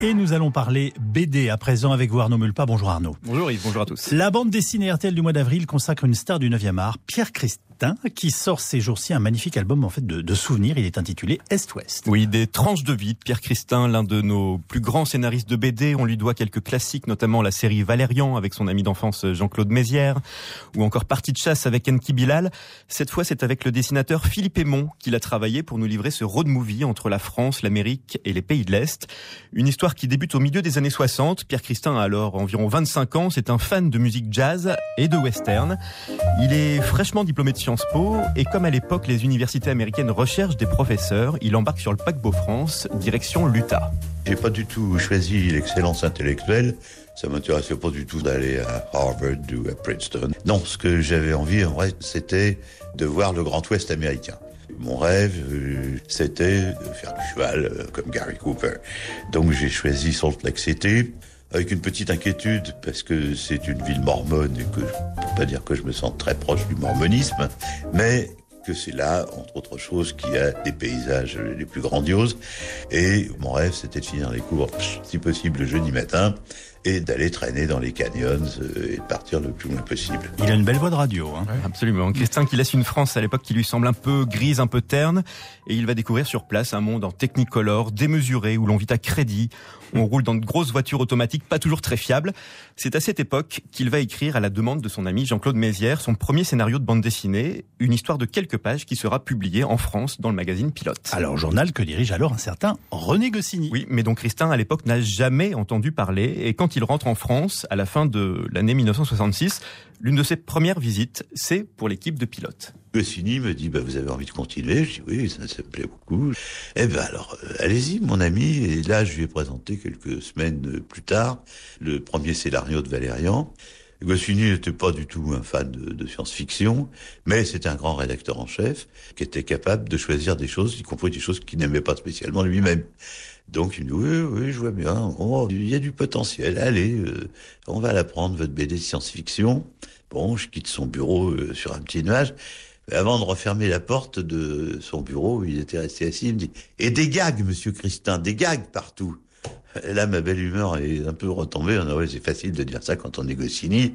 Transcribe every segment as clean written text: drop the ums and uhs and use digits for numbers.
Et nous allons parler BD à présent avec vous, Arnaud Mulpa. Bonjour Arnaud. Bonjour Yves, bonjour à tous. La bande dessinée RTL du mois d'avril consacre une star du 9e art, Pierre Christin, qui sort ces jours-ci un magnifique album de souvenirs. Il est intitulé Est-Ouest. Oui, des tranches de vie de Pierre Christin, l'un de nos plus grands scénaristes de BD. On lui doit quelques classiques, notamment la série Valérian avec son ami d'enfance Jean-Claude Mézières, ou encore Partie de chasse avec Enki Bilal. Cette fois, c'est avec le dessinateur Philippe Aymon qu'il a travaillé pour nous livrer ce road movie entre la France, l'Amérique et les pays de l'Est. Une histoire qui débute au milieu des années 60. Pierre Christin a alors environ 25 ans. C'est un fan de musique jazz et de western. Il est fraîchement diplômé de Sciences Po et comme à l'époque les universités américaines recherchent des professeurs, il embarque sur le paquebot France, direction l'Utah. J'ai pas du tout choisi l'excellence intellectuelle. Ça m'intéressait pas du tout d'aller à Harvard ou à Princeton. Non, ce que j'avais envie, en vrai, c'était de voir le Grand Ouest américain. Mon rêve, c'était de faire du cheval comme Gary Cooper. Donc j'ai choisi Salt Lake City, avec une petite inquiétude, parce que c'est une ville mormone et que je ne peux pas dire que je me sens très proche du mormonisme, mais que c'est là, entre autres choses, qu'il y a des paysages les plus grandioses. Et mon rêve, c'était de finir les cours, si possible, le jeudi matin, et d'aller traîner dans les canyons et de partir le plus loin possible. Il a une belle voix de radio. Hein. Ouais, absolument. Christin qui laisse une France à l'époque qui lui semble un peu grise, un peu terne, et il va découvrir sur place un monde en technicolor, démesuré, où l'on vit à crédit. On roule dans de grosses voitures automatiques, pas toujours très fiables. C'est à cette époque qu'il va écrire, à la demande de son ami Jean-Claude Mézières, son premier scénario de bande dessinée, une histoire de quelques pages qui sera publiée en France dans le magazine Pilote. Alors, journal que dirige alors un certain René Goscinny. Oui, mais dont Christin, à l'époque, n'a jamais entendu parler. Et quand il rentre en France, à la fin de l'année 1966, l'une de ses premières visites, c'est pour l'équipe de Pilote. Goscinny me dit, vous avez envie de continuer? Je dis, oui, ça me plaît beaucoup. Alors, allez-y, mon ami. Et là, je lui ai présenté quelques semaines plus tard le premier scénario de Valérian. Goscinny n'était pas du tout un fan de science-fiction, mais c'était un grand rédacteur en chef qui était capable de choisir des choses, y compris des choses qu'il n'aimait pas spécialement lui-même. Donc il me dit, oui, je vois bien, il y a du potentiel, allez, on va la prendre, votre BD de science-fiction. Bon, je quitte son bureau sur un petit nuage. Avant de refermer la porte de son bureau, il était resté assis, il me dit, et des gags, monsieur Christin, des gags partout. Et là, ma belle humeur est un peu retombée. Ouais, c'est facile de dire ça quand on est Goscinny.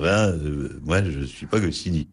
Moi, je suis pas Goscinny.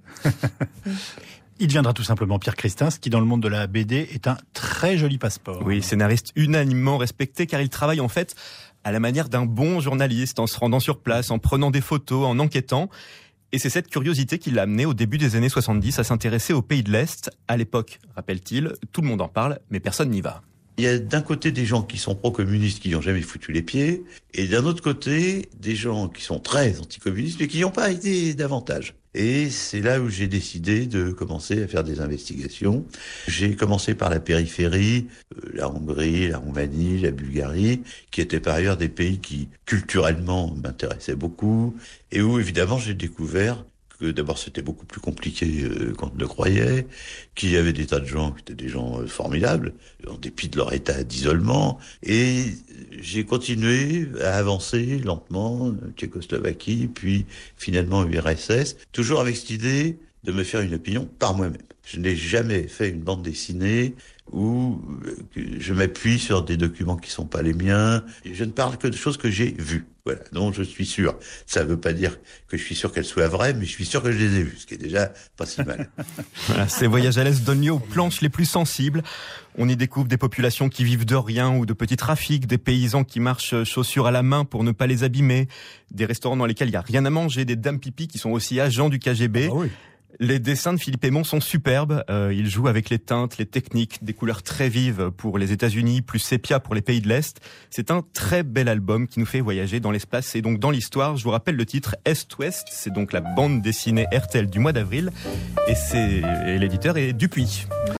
Il deviendra tout simplement Pierre Christin, ce qui dans le monde de la BD est un très joli passeport. Oui, scénariste unanimement respecté car il travaille en fait à la manière d'un bon journaliste, en se rendant sur place, en prenant des photos, en enquêtant. Et c'est cette curiosité qui l'a amené au début des années 70 à s'intéresser aux pays de l'Est. À l'époque, rappelle-t-il, tout le monde en parle, mais personne n'y va. Il y a d'un côté des gens qui sont pro-communistes qui n'y ont jamais foutu les pieds, et d'un autre côté des gens qui sont très anticommunistes mais qui n'y ont pas été davantage. Et c'est là où j'ai décidé de commencer à faire des investigations. J'ai commencé par la périphérie, la Hongrie, la Roumanie, la Bulgarie, qui étaient par ailleurs des pays qui culturellement m'intéressaient beaucoup, et où évidemment j'ai découvert que d'abord c'était beaucoup plus compliqué qu'on ne le croyait, qu'il y avait des tas de gens qui étaient des gens formidables, en dépit de leur état d'isolement, et j'ai continué à avancer lentement, Tchécoslovaquie, puis finalement URSS, toujours avec cette idée de me faire une opinion par moi-même. Je n'ai jamais fait une bande dessinée où je m'appuie sur des documents qui sont pas les miens. Je ne parle que de choses que j'ai vues. Voilà, dont je suis sûr. Ça ne veut pas dire que je suis sûr qu'elles soient vraies, mais je suis sûr que je les ai vues, ce qui est déjà pas si mal. Voilà, ces voyages à l'Est donnent lieu aux planches les plus sensibles. On y découvre des populations qui vivent de rien ou de petits trafics, des paysans qui marchent chaussures à la main pour ne pas les abîmer, des restaurants dans lesquels il n'y a rien à manger, des dames pipi qui sont aussi agents du KGB. Ah oui. Les dessins de Philippe Aymon sont superbes. Il joue avec les teintes, les techniques, des couleurs très vives pour les États-Unis, plus sépia pour les pays de l'Est. C'est un très bel album qui nous fait voyager dans l'espace et donc dans l'histoire. Je vous rappelle le titre Est-Ouest. C'est donc la bande dessinée RTL du mois d'avril et l'éditeur est Dupuis.